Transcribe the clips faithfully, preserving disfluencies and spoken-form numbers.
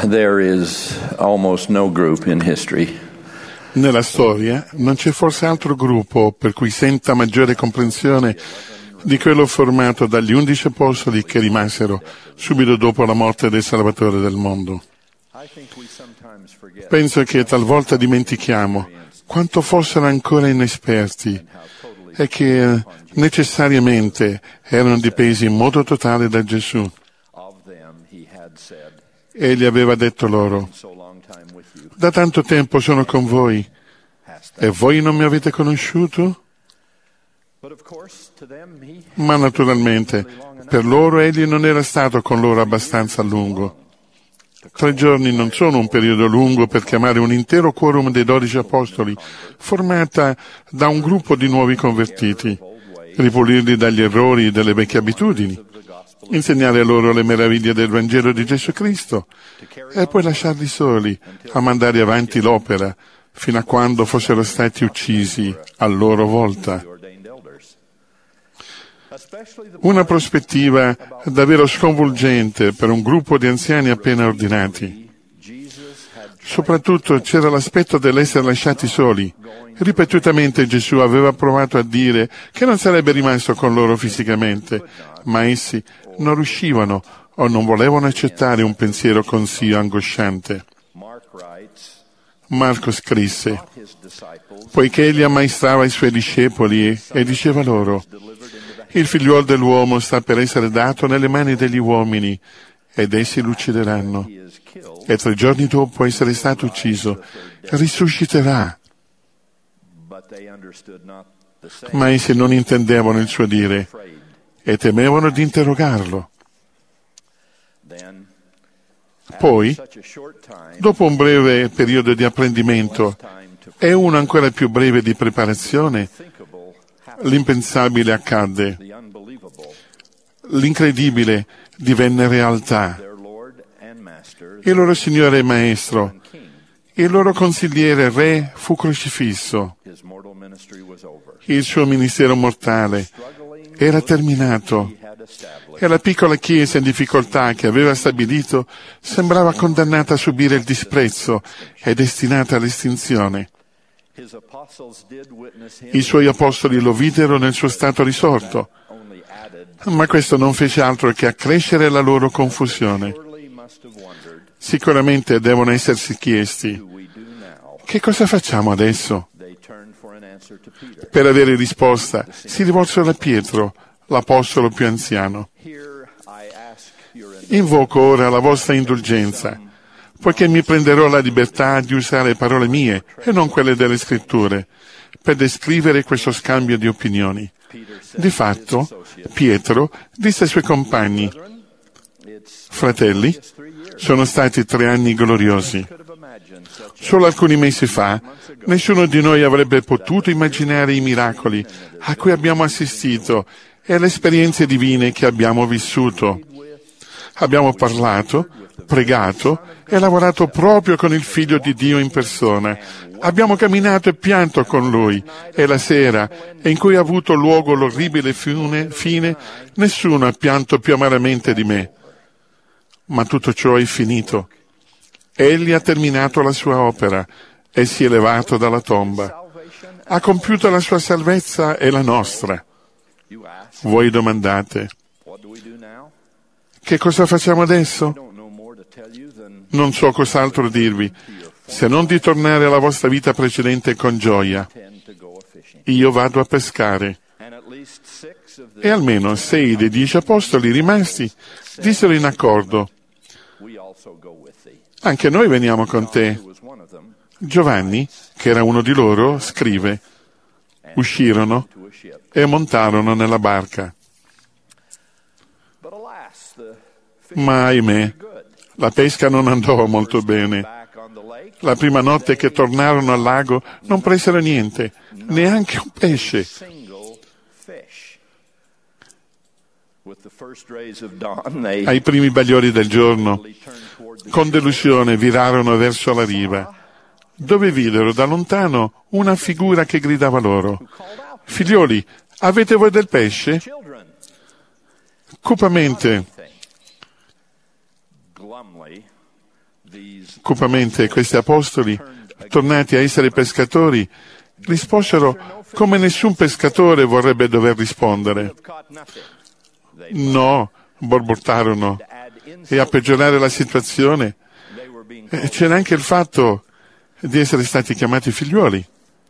there is almost no group in history Nella storia non c'è forse altro gruppo per cui senta maggiore comprensione di quello formato dagli undici apostoli che rimasero subito dopo la morte del Salvatore del mondo. Penso che talvolta dimentichiamo quanto fossero ancora inesperti e che necessariamente erano dipesi in modo totale da Gesù. Egli aveva detto loro: da tanto tempo sono con voi e voi non mi avete conosciuto? Ma naturalmente per loro egli non era stato con loro abbastanza a lungo. Tre giorni non sono un periodo lungo per chiamare un intero quorum dei dodici apostoli, formata da un gruppo di nuovi convertiti, ripulirli dagli errori delle vecchie abitudini, insegnare loro le meraviglie del Vangelo di Gesù Cristo e poi lasciarli soli a mandare avanti l'opera fino a quando fossero stati uccisi a loro volta. Una prospettiva davvero sconvolgente per un gruppo di anziani appena ordinati. Soprattutto c'era l'aspetto dell'essere lasciati soli. Ripetutamente Gesù aveva provato a dire che non sarebbe rimasto con loro fisicamente, ma essi non riuscivano o non volevano accettare un pensiero così angosciante. Marco scrisse: poiché egli ammaestrava i suoi discepoli e diceva loro: il figliuolo dell'uomo sta per essere dato nelle mani degli uomini ed essi lo uccideranno, e tre giorni dopo essere stato ucciso risusciterà. Ma essi non intendevano il suo dire e temevano di interrogarlo. Poi, dopo un breve periodo di apprendimento e uno ancora più breve di preparazione, l'impensabile accadde. L'incredibile divenne realtà. Il loro Signore e Maestro, il loro consigliere Re fu crocifisso. Il suo ministero mortale era terminato e la piccola chiesa in difficoltà che aveva stabilito sembrava condannata a subire il disprezzo e destinata all'estinzione. I suoi apostoli lo videro nel suo stato risorto, ma questo non fece altro che accrescere la loro confusione. Sicuramente devono essersi chiesti: che cosa facciamo adesso? Per avere risposta si rivolsero a Pietro, l'apostolo più anziano. Invoco ora la vostra indulgenza, poiché mi prenderò la libertà di usare parole mie e non quelle delle scritture, per descrivere questo scambio di opinioni. Di fatto, Pietro disse ai suoi compagni: fratelli, sono stati tre anni gloriosi. Solo alcuni mesi fa, nessuno di noi avrebbe potuto immaginare i miracoli a cui abbiamo assistito e le esperienze divine che abbiamo vissuto. Abbiamo parlato, pregato e lavorato proprio con il Figlio di Dio in persona. Abbiamo camminato e pianto con Lui, e la sera in cui ha avuto luogo l'orribile fine, fine, nessuno ha pianto più amaramente di me. Ma tutto ciò è finito. Egli ha terminato la sua opera e si è levato dalla tomba. Ha compiuto la sua salvezza e la nostra. Voi domandate: che cosa facciamo adesso? Non so cos'altro dirvi, se non di tornare alla vostra vita precedente con gioia. Io vado a pescare. E almeno sei dei dieci apostoli rimasti dissero in accordo: anche noi veniamo con te. Giovanni, che era uno di loro, scrive: uscirono e montarono nella barca. Ma ahimè, la pesca non andò molto bene. La prima notte che tornarono al lago non presero niente, neanche un pesce. Ai primi bagliori del giorno, con delusione virarono verso la riva, dove videro da lontano una figura che gridava loro: figlioli, avete voi del pesce? Cupamente Cupamente questi apostoli, tornati a essere pescatori, risposero come nessun pescatore vorrebbe dover rispondere. No, borbottarono, e a peggiorare la situazione c'era anche il fatto di essere stati chiamati figliuoli.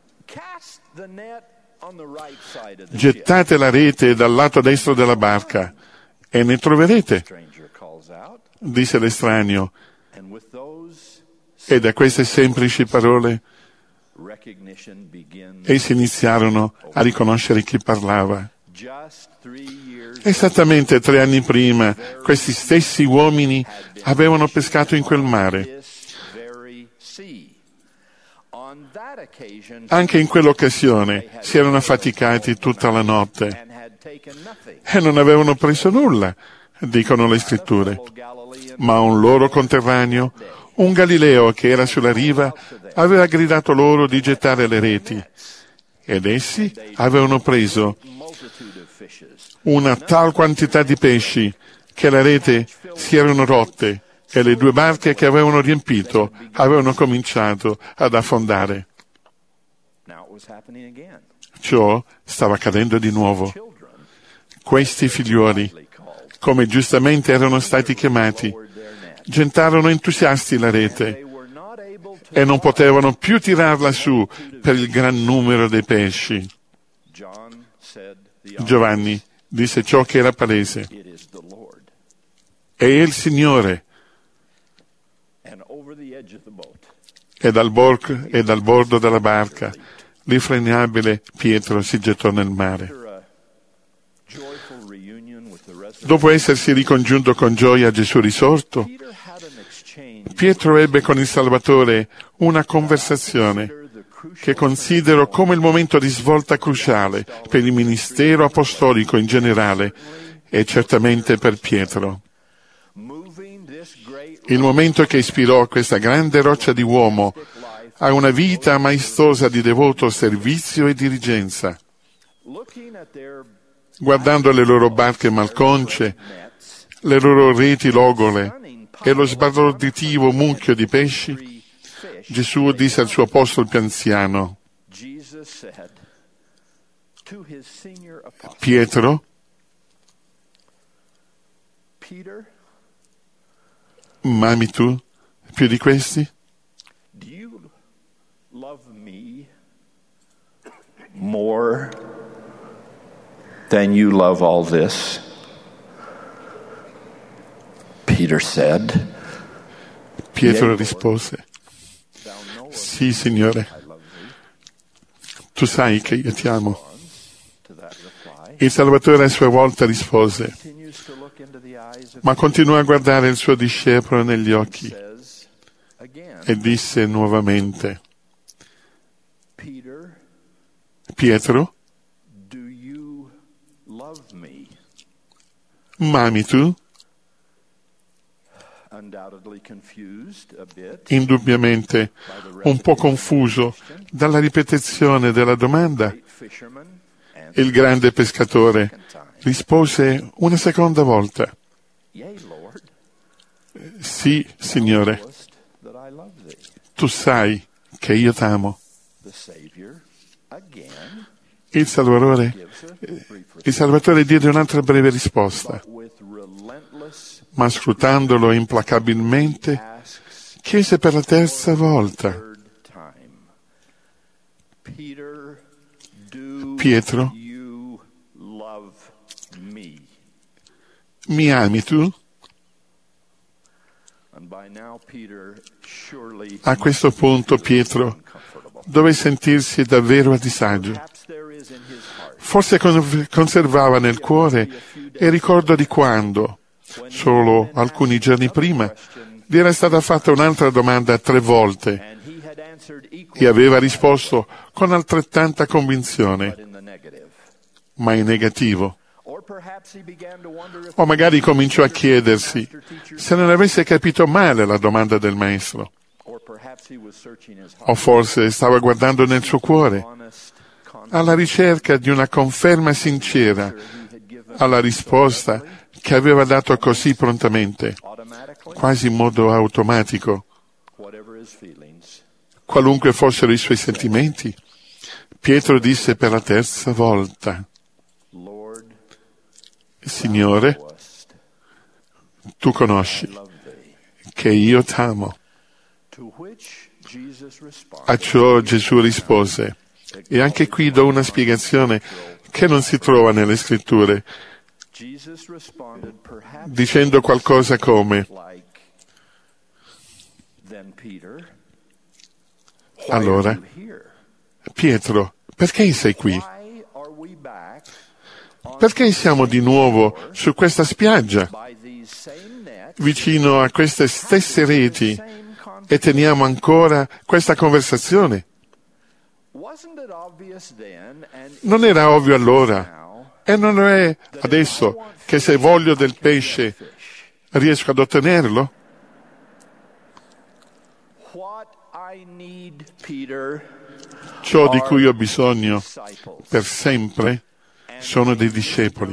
Gettate la rete dal lato destro della barca e ne troverete, disse l'estraneo. E da queste semplici parole essi iniziarono a riconoscere chi parlava. Esattamente tre anni prima, questi stessi uomini avevano pescato in quel mare. Anche in quell'occasione si erano affaticati tutta la notte e non avevano preso nulla, dicono le scritture. Ma un loro conterraneo, un Galileo che era sulla riva, aveva gridato loro di gettare le reti, ed essi avevano preso una tal quantità di pesci che le reti si erano rotte e le due barche che avevano riempito avevano cominciato ad affondare. Ciò stava accadendo di nuovo. Questi figliuoli, come giustamente erano stati chiamati, gettarono entusiasti la rete e non potevano più tirarla su per il gran numero dei pesci. Giovanni disse ciò che era palese. È il Signore. E dal, borgo, e dal bordo della barca, l'irrefrenabile Pietro si gettò nel mare. Dopo essersi ricongiunto con gioia a Gesù risorto, Pietro ebbe con il Salvatore una conversazione che considero come il momento di svolta cruciale per il ministero apostolico in generale e certamente per Pietro. Il momento che ispirò questa grande roccia di uomo a una vita maestosa di devoto servizio e diligenza. Guardando le loro barche malconce, le loro reti logore e lo sbalorditivo mucchio di pesci, Gesù disse al suo apostolo più anziano, Pietro, m'ami tu più di questi? More than you love all this? Peter said. Pietro rispose, sì, Signore, tu sai che io ti amo. Il Salvatore a sua volta rispose, ma continuò a guardare il suo discepolo negli occhi e disse nuovamente, Pietro, m'ami tu? Indubbiamente un po' confuso dalla ripetizione della domanda, il grande pescatore rispose una seconda volta, sì, Signore, tu sai che io t'amo. Il Salvatore, il Salvatore diede un'altra breve risposta, ma scrutandolo implacabilmente, chiese per la terza volta, Pietro, mi ami tu? A questo punto Pietro doveva sentirsi davvero a disagio. Forse conservava nel cuore il ricordo di quando, solo alcuni giorni prima, gli era stata fatta un'altra domanda tre volte e aveva risposto con altrettanta convinzione, ma in negativo. O magari cominciò a chiedersi se non avesse capito male la domanda del maestro. O forse stava guardando nel suo cuore, alla ricerca di una conferma sincera alla risposta che aveva dato così prontamente, quasi in modo automatico, qualunque fossero i suoi sentimenti. Pietro disse per la terza volta: Signore, tu conosci che io t'amo. A ciò Gesù rispose, e anche qui do una spiegazione che non si trova nelle scritture, dicendo qualcosa come: allora, Pietro, perché sei qui? Perché siamo di nuovo su questa spiaggia, vicino a queste stesse reti, e teniamo ancora questa conversazione? Non era ovvio allora, e non lo è adesso, che se voglio del pesce riesco ad ottenerlo? Ciò di cui ho bisogno per sempre sono dei discepoli.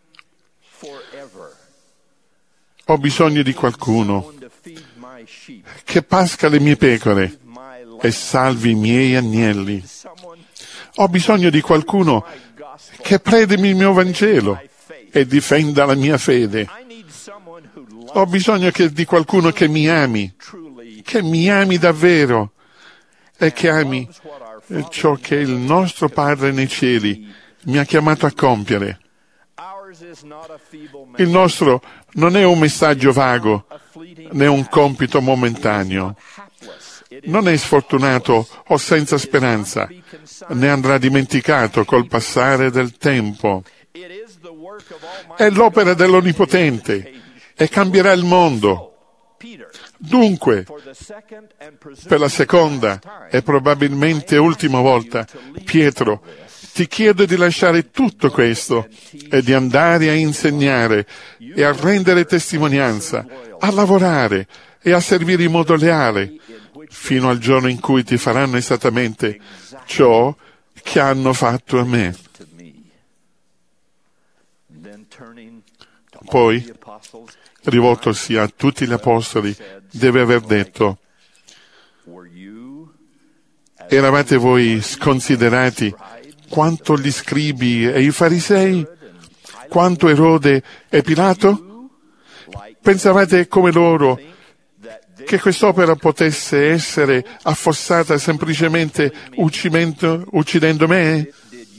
Ho bisogno di qualcuno che pasca le mie pecore e salvi i miei agnelli. Ho bisogno di qualcuno che predichi il mio Vangelo e difenda la mia fede. Ho bisogno che, di qualcuno che mi ami, che mi ami davvero e che ami ciò che il nostro Padre nei cieli mi ha chiamato a compiere. Il nostro non è un messaggio vago, né un compito momentaneo. Non è sfortunato o senza speranza, né andrà dimenticato col passare del tempo. È l'opera dell'Onnipotente e cambierà il mondo. Dunque, per la seconda e probabilmente ultima volta, Pietro, ti chiedo di lasciare tutto questo e di andare a insegnare e a rendere testimonianza, a lavorare e a servire in modo leale, fino al giorno in cui ti faranno esattamente ciò che hanno fatto a me. Poi, rivoltosi a tutti gli apostoli, deve aver detto: eravate voi sconsiderati quanto gli scribi e i farisei, quanto Erode e Pilato? Pensavate come loro che quest'opera potesse essere affossata semplicemente uccidendo, uccidendo me?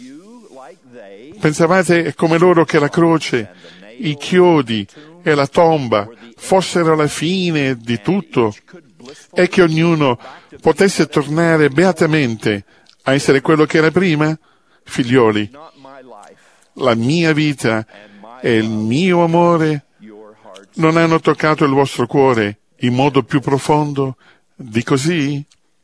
Pensavate come loro che la croce, i chiodi e la tomba fossero la fine di tutto e che ognuno potesse tornare beatamente a essere quello che era prima? Figlioli, la mia vita e il mio amore non hanno toccato il vostro cuore in modo più profondo di così?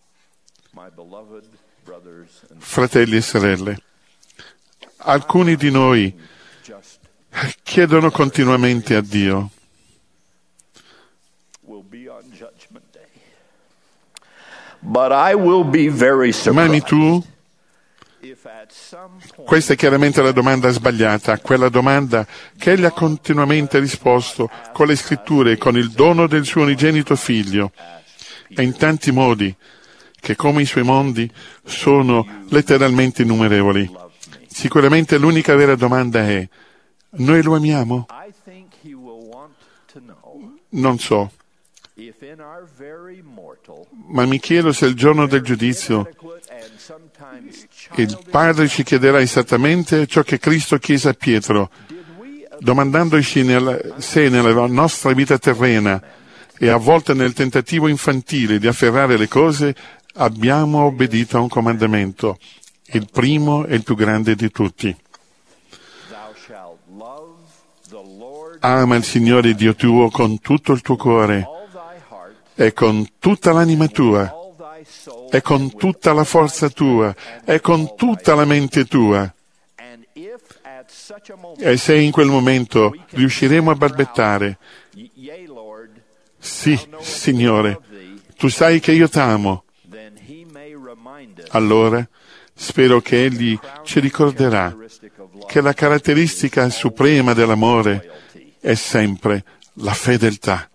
Fratelli e sorelle, alcuni di noi chiedono continuamente a Dio: ma tu? Questa è chiaramente la domanda sbagliata, quella domanda che egli ha continuamente risposto con le scritture e con il dono del suo unigenito figlio, e in tanti modi che, come i suoi mondi, sono letteralmente innumerevoli. Sicuramente l'unica vera domanda è: noi lo amiamo? Non so, ma mi chiedo se il giorno del giudizio il Padre ci chiederà esattamente ciò che Cristo chiese a Pietro, domandandoci nel, se nella nostra vita terrena e a volte nel tentativo infantile di afferrare le cose abbiamo obbedito a un comandamento, il primo e il più grande di tutti. Ama il Signore Dio tuo con tutto il tuo cuore e con tutta l'anima tua e con tutta la forza tua e con tutta la mente tua. E se in quel momento riusciremo a balbettare: sì, Signore, tu sai che io t'amo, allora spero che Egli ci ricorderà che la caratteristica suprema dell'amore è sempre la fedeltà.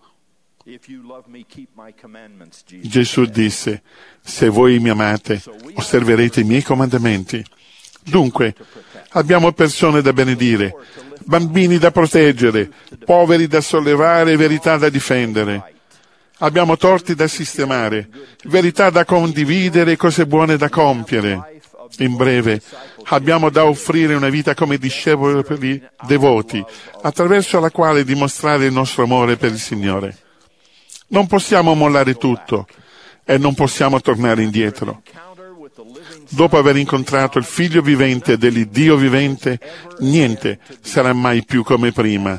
Gesù disse: se voi mi amate, osserverete i miei comandamenti. Dunque, abbiamo persone da benedire, bambini da proteggere, poveri da sollevare, verità da difendere. Abbiamo torti da sistemare, verità da condividere, cose buone da compiere. In breve, abbiamo da offrire una vita come discepoli devoti, attraverso la quale dimostrare il nostro amore per il Signore. Non possiamo mollare tutto e non possiamo tornare indietro. Dopo aver incontrato il Figlio vivente dell'Iddio vivente, niente sarà mai più come prima.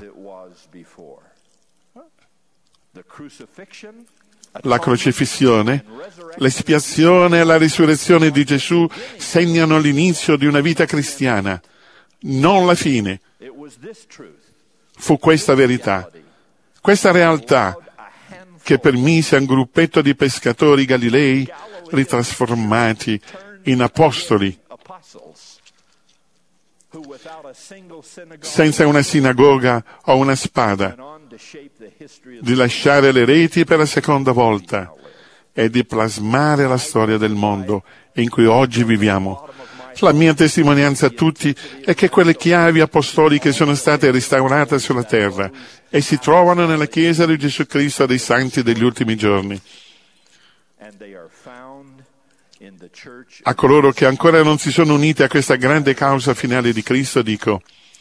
La crocifissione, l'espiazione e la risurrezione di Gesù segnano l'inizio di una vita cristiana, non la fine. Fu questa verità, questa realtà, che permise a un gruppetto di pescatori galilei ritrasformati in apostoli, senza una sinagoga o una spada, di lasciare le reti per la seconda volta e di plasmare la storia del mondo in cui oggi viviamo. La mia testimonianza a tutti è che quelle chiavi apostoliche sono state restaurate sulla terra e si trovano nella Chiesa di Gesù Cristo dei Santi degli ultimi giorni. A coloro che ancora non si sono uniti a questa grande causa finale di Cristo dico: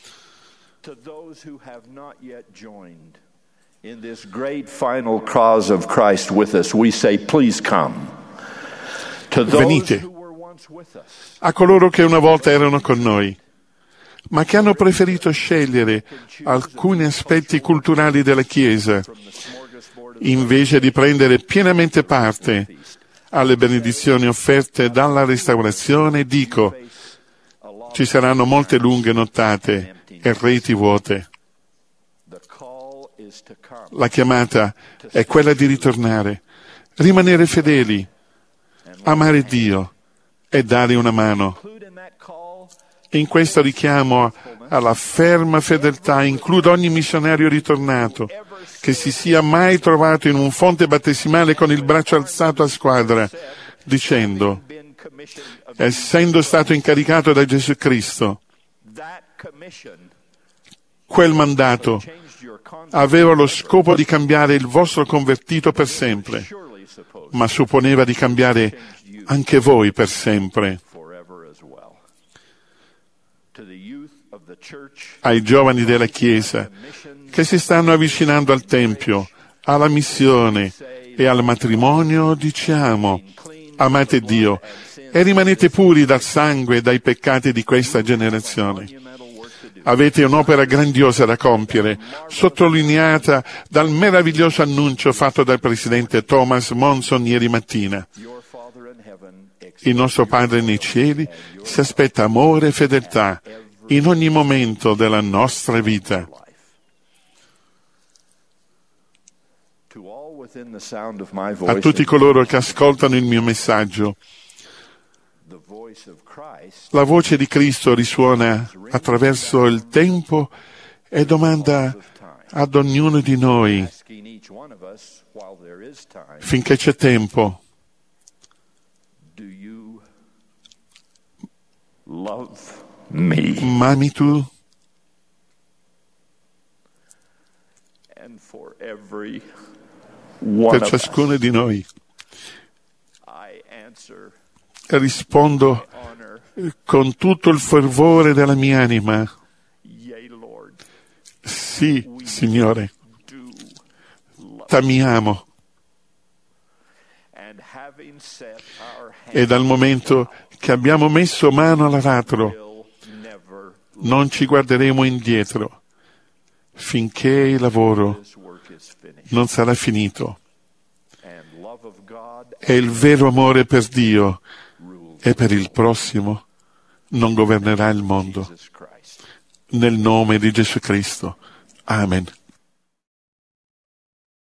in this great final cause of Christ with us, we say, please come. To those Venite. who were once with us, A coloro che una volta erano con noi, ma che hanno preferito scegliere alcuni aspetti culturali della Chiesa, invece di prendere pienamente parte alle benedizioni offerte dalla restaurazione, dico: ci saranno molte lunghe nottate e reti vuote. La chiamata è quella di ritornare, rimanere fedeli, amare Dio e dare una mano. In questo richiamo alla ferma fedeltà includo ogni missionario ritornato che si sia mai trovato in un fonte battesimale con il braccio alzato a squadra, dicendo: essendo stato incaricato da Gesù Cristo, quel mandato aveva lo scopo di cambiare il vostro convertito per sempre, ma supponeva di cambiare anche voi per sempre. Ai giovani della Chiesa che si stanno avvicinando al Tempio, alla missione e al matrimonio, diciamo: amate Dio e rimanete puri dal sangue e dai peccati di questa generazione. Avete un'opera grandiosa da compiere, sottolineata dal meraviglioso annuncio fatto dal presidente Thomas Monson ieri mattina. Il nostro Padre nei cieli si aspetta amore e fedeltà in ogni momento della nostra vita. A tutti coloro che ascoltano il mio messaggio, la voce di Cristo risuona attraverso il tempo e domanda ad ognuno di noi, finché c'è tempo: m'ami tu? Per ciascuno di noi rispondo con tutto il fervore della mia anima: sì, Signore, t'amiamo. E dal momento che abbiamo messo mano all'aratro, non ci guarderemo indietro finché il lavoro non sarà finito. E il vero amore per Dio e per il prossimo non governerà il mondo. Nel nome di Gesù Cristo. Amen.